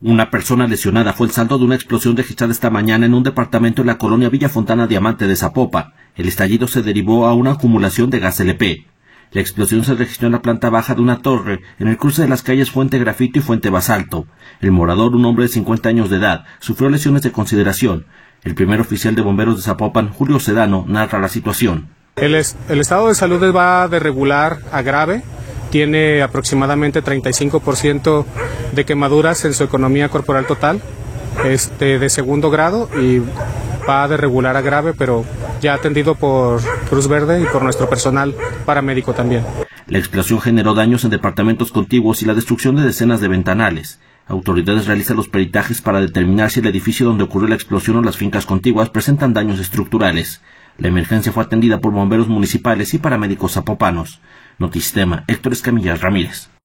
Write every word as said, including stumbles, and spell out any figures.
Una persona lesionada fue el saldo de una explosión registrada esta mañana en un departamento en la colonia Villa Fontana Diamante de Zapopan. El estallido se derivó a una acumulación de gas L P. La explosión se registró en la planta baja de una torre, en el cruce de las calles Fuente Grafito y Fuente Basalto. El morador, un hombre de cincuenta años de edad, sufrió lesiones de consideración. El primer oficial de bomberos de Zapopan, Julio Sedano, narra la situación. El, es, el estado de salud va de regular a grave. Tiene aproximadamente treinta y cinco por ciento de quemaduras en su economía corporal total, este, de segundo grado, y va de regular a grave, pero ya atendido por Cruz Verde y por nuestro personal paramédico también. La explosión generó daños en departamentos contiguos y la destrucción de decenas de ventanales. Autoridades realizan los peritajes para determinar si el edificio donde ocurrió la explosión o las fincas contiguas presentan daños estructurales. La emergencia fue atendida por bomberos municipales y paramédicos zapopanos. Notisistema, Héctor Escamilla Ramírez.